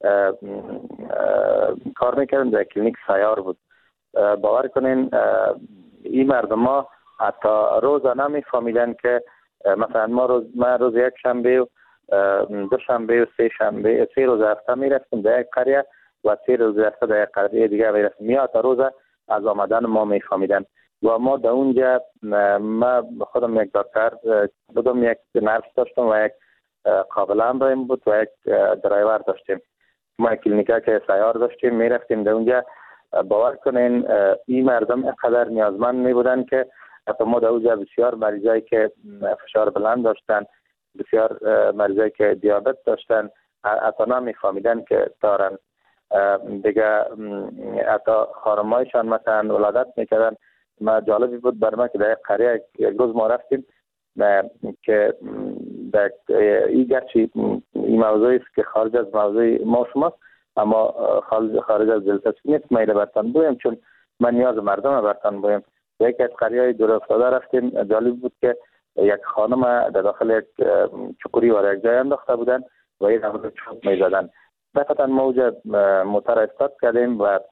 کار میکردم، در کلینیک سیار بود. باور کنین این مردم ها حتی روزا نمیفهمیدن که مثلا ما روز یک شنبه و دو شنبه و سه روز هفته میرفتیم در یک قریه و 3 روز هفته در یک قریه دیگه میرفتیم. میاد تا روز از آمدن ما میفهمیدن و ما در اونجا ما خودم یک دکتر بودم، یک نرس داشتم و یک قابل امرایم بود و یک درایور داشتیم. ما کلینیکا که سیار داشتیم میرفتیم در اونجا. باور کنین این مردم اینقدر نیازمند می بودن که حتی ما در اونجا بسیار مریضایی که فشار بلند داشتن، بسیار مریضایی که دیابت داشتن حتی نمیفهمیدن که دارن. دیگه حتی خانمایشان مثلا ولادت میکردن. ما جالبی بود بر ما که در قریه یک روز ما رفتیم که این گرچه این موضوعی است که خارج از موضوع ما شماست، اما خارج از دلچسبی نیست. میل برتان بویم چون من نیاز مردم برتان بویم. یکی از قریه‌های دور افتاده رفتیم، جالب بود که یک خانم در داخل یک چکوری و یک جای انداخته بودن و این رو چوب میزدن. دفعتا ما اوجا موتر استارت کردیم و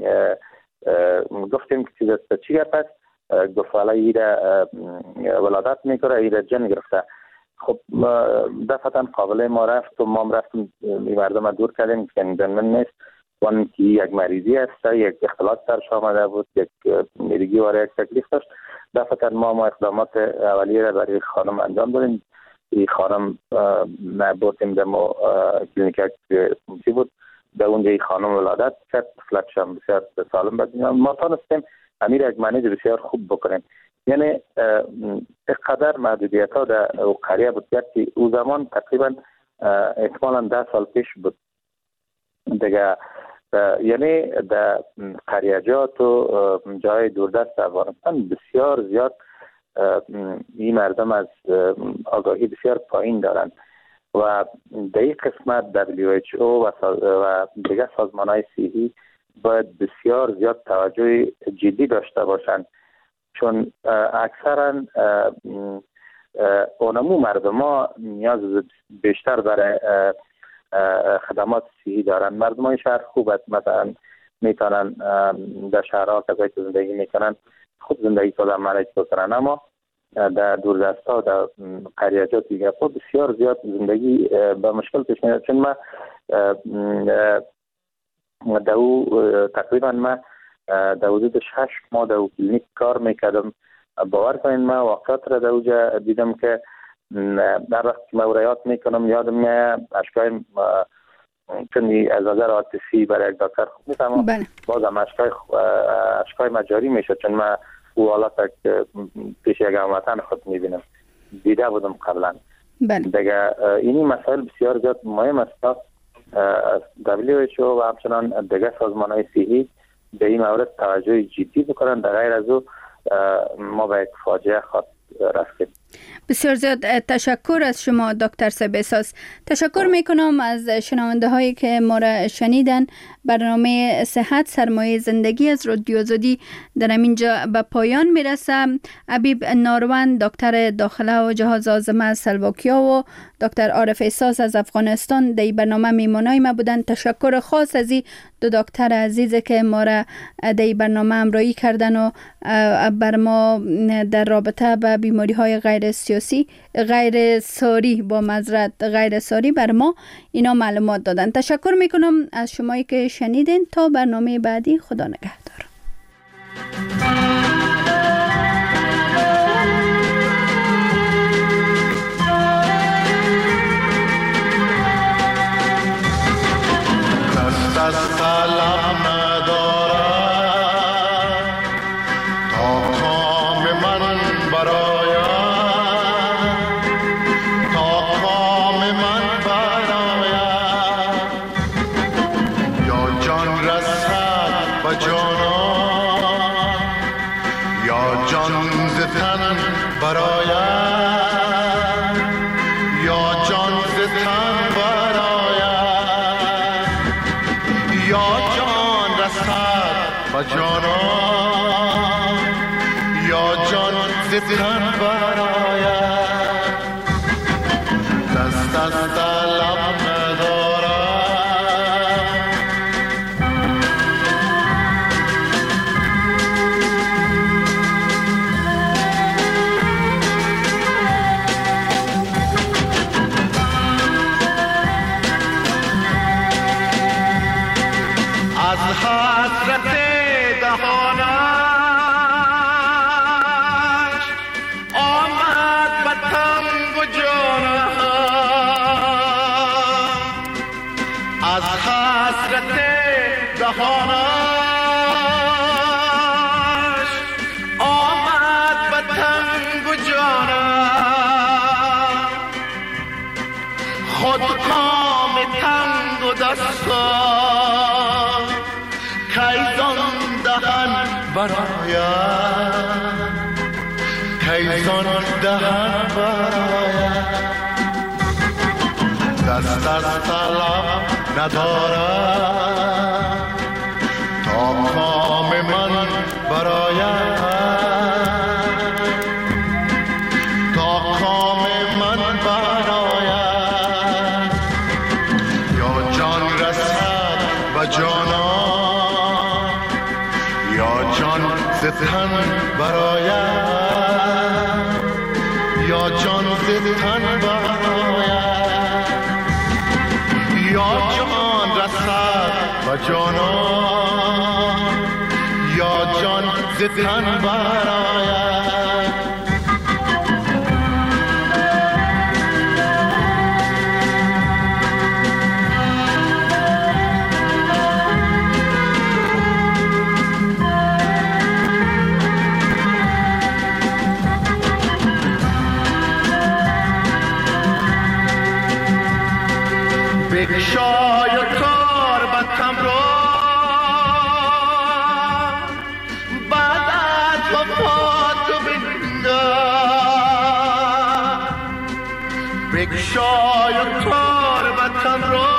گفتیم که چیز است چی گفت است؟ گفت والا ایره ولادت میکنه، ایره جن گرفته. خب دفعتا قابله ما رفت و ما رفتیم این مردم دور کردیم که من نیست وان که یک مریضی است، یک اختلاط سرش آمده بود، یک میرگی واره یک تکلیف داشت. دفعتا ما اقدامات اولیه را برای خانم انجام دادیم. این خانم بردیم در کلینیک چی بود، در اونجا این خانم ولادت کرد، طفلش هم بسیار سالم به دنیا. ما تانستیم امیر یک منیج بسیار خوب بکنیم. یعنی اقدر محدودیت ها در قریه بود که او زمان تقریبا احتمالا 10 سال پیش بود دیگه. یعنی در قریجات و جای دوردست افغانستان بسیار زیاد این مردم از آگاهی بسیار پایین دارند و در این قسمت WHO و دیگر سازمان های صحی باید بسیار زیاد توجه جدی داشته باشند، چون اکثرا اونمو مردم ها نیاز بیشتر برای خدمات صحی دارن. مردم های شهر خوب است، مثلا میتونن در شهرها کسایی که زندگی میکنن خوب زندگی کردن منیج بکنن، اما در دوردست ها در قریجات دیگه بسیار زیاد زندگی به مشکل پیش میاد. چون من تقریبا من در حدود 6 ماه در کلینیک کار میکردم. باور کنین من واقعات را در اوجا دیدم که در وقت که من رایات میکنم یادم میاد اشکای چون از نظر عاطفی برای یک دکتر خوب نیست، اما بازم اشکای مجاری میشه، چون من او حالت پیش یک هموطن خود میبینم، دیده بودم قبلا. دیگه اینی مسائل بسیار زیاد مهم است. WHO و همچنان دیگر سازمان های صحی به این مورد توجه جدی بکنن. در غیر از او ما به یک فاجعه خواهد رفتیم. بسیار زیاد تشکر از شما دکتر سبیساس. تشکر میکنم از شنونده هایی که ما را شنیدن. برنامه صحت سرمایه زندگی از رادیو آزادی در اینجا به پایان میرسه. حبیب ناروان دکتر داخله و جهاز آزمه از سلواکیا و دکتر عارف احساس از افغانستان در برنامه میمونای ما بودن. تشکر خاص از دو دکتر عزیز که ما را در برنامه همراهی کردن و بر ما در رابطه با بیماری های غیر ساری بر ما اینا معلومات دادن. تشکر میکنم از شمایی که شنیدین. تا برنامه بعدی، خدا نگهدار. تن براید دست لب ندارد از حسرت دهانم دهانش آمد به تنگ و جانم، خود کام تنگ و دستم کیزان دهن برایم، نیسان دهن براید، دست از طلب ندارد تا کام من براید، تا کام من براید. یا جان رسد و جانان، یا جان ز تن براید، یا جان ز تن براید. یا جان رسد و جانان، یا جان ز تن براید. بکشای کار بطم را بعد از وفات و بندر، بکشای کار بطم را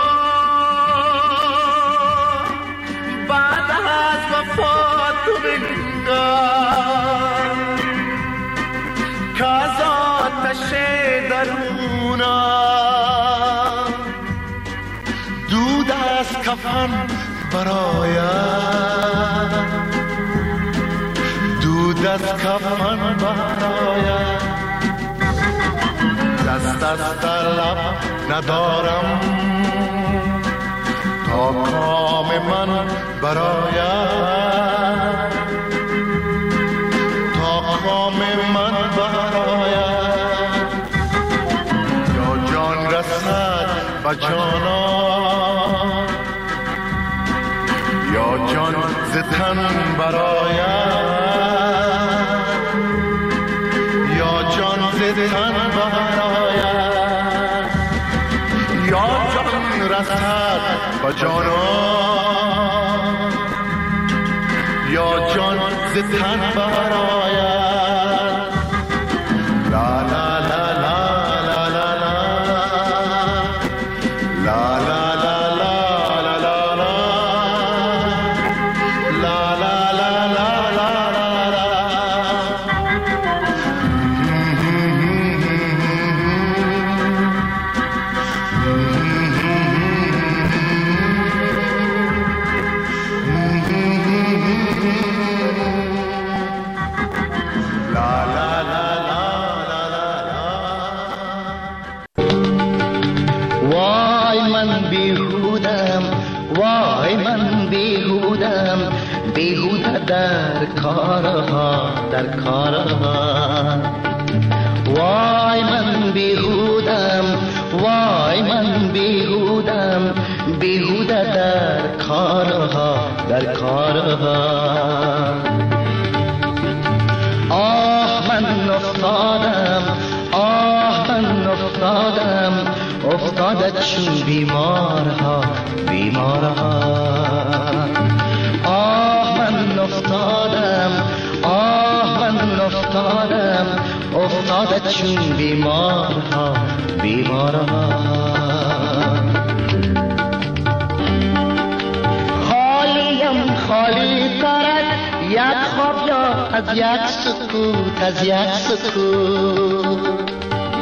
بعد از وفات و بندر، که از آتش درونم دود از کفن براید، دود از کفن براید. دست از طلب ندارم تا کام من براید، تا کام من براید. یا جان رسد و جانان، یا جان ز تن براید، یا جان ز تن براید. یا جان رسد و جانان، یا جان ز تن براید. لا لا لا لا لا لا لا لا لا لا لا لا لا لا لا لا لا. وای من بیهودم، وای من بیهودم، بیهوده در کارها، در کارها. وای من بیهودم، وای من بیهودم، بیهوده در کارها، در کارها. آه من افتادم، آه من افتادم، افتاده چون بیمارها، بیمارها. آه من افتادم، آه من افتادم، افتاده چون بیمارها، بیمارها. خالیم خالی ترد یک خواب یا از یک سکوت، از یک سکوت.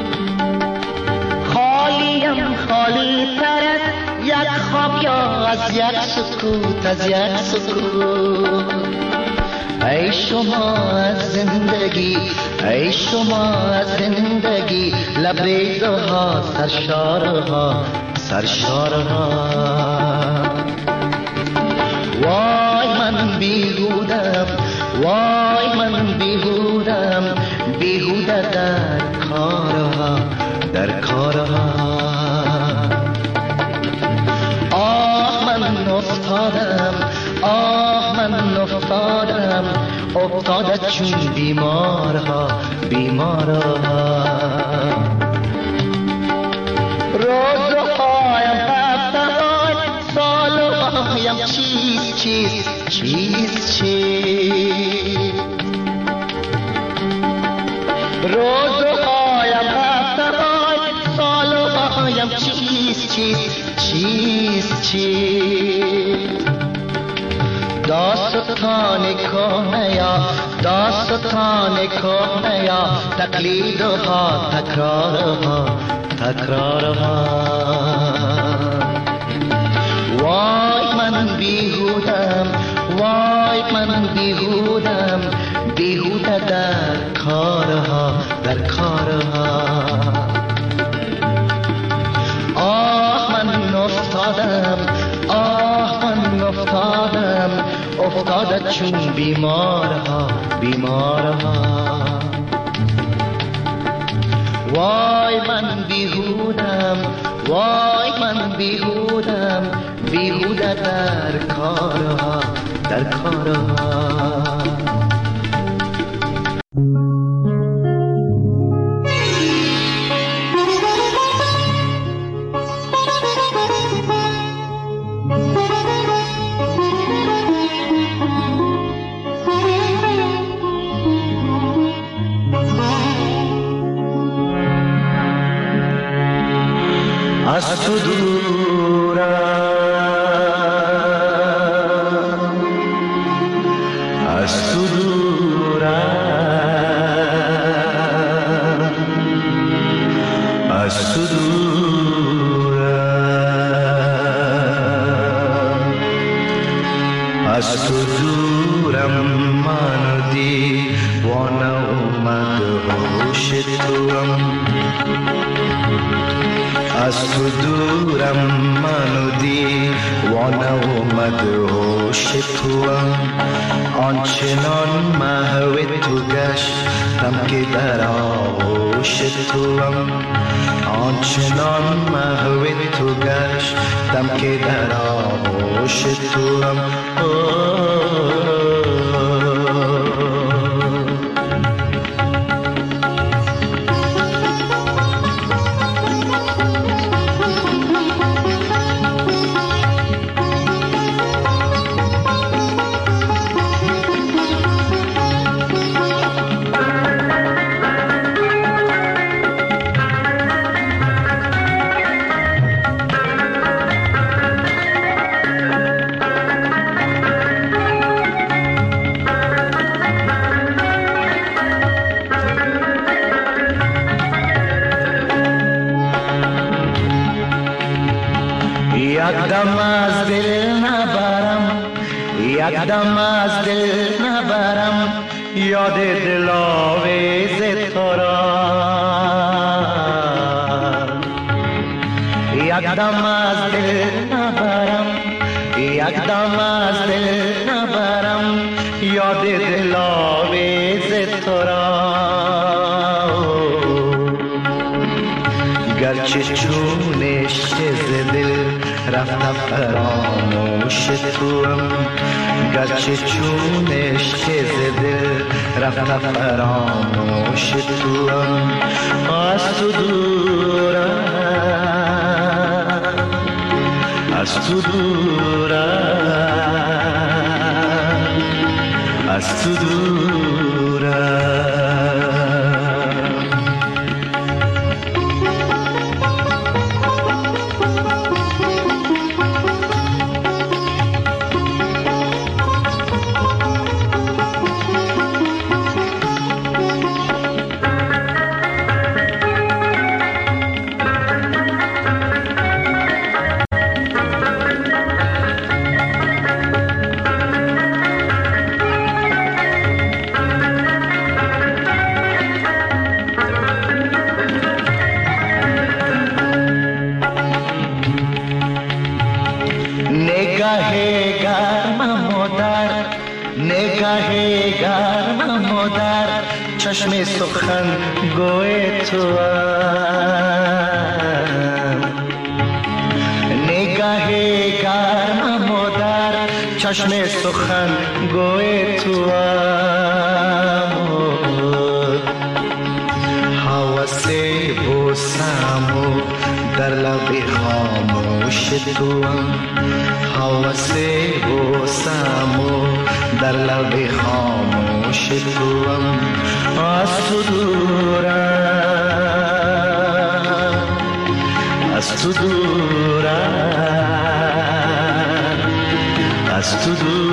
خالیم خالی ترد یک خواب یا از یک سکوت، از یک سکوت. ای شما از زندگی، ای شما از زندگی، لبریزها، سرشارها، سرشارها. وای من بیهودم، وای من بیهودم، بیهوده در کارها، در کارها. آه من افتادم، آه من افتادم، افتاده چون بیمارها، بیمارها. روزهایم هفته‌های، سالهایم چیز چیز، چیز چیز. روزهایم رفته های سالهایم چیست داستان کهنه یا تقلیدها تکرارها وای من بیهودم بیهوده در کارها آه من افتاده چون بیمارها وای من بیهودم بیهوده در کارها از تو دورم منو دیوانه اومد هوش توام از تو دورم منو دیوانه اومد هوش توام آنچنان محو تو گشتم که در آغوش توام آنچنان محو تو گشتم که در آغوش توام یکدم از دل نبرم یاد دلاویز تو را یکدم از دل نبرم یاد دلاویز تو را گرچه چونش ز دل رفته فراموش توام گرچه چونش ز دل رفته فراموش توام از تو دورم از تو دورم چشم سخن گوی توام نگاه گرم مادر چشم سخن گوی توام حواس بوسمو در لب خاموش توام حواس بوسمو در لب خاموش فراموش توام از تو دورم از تو دورم از تو دورم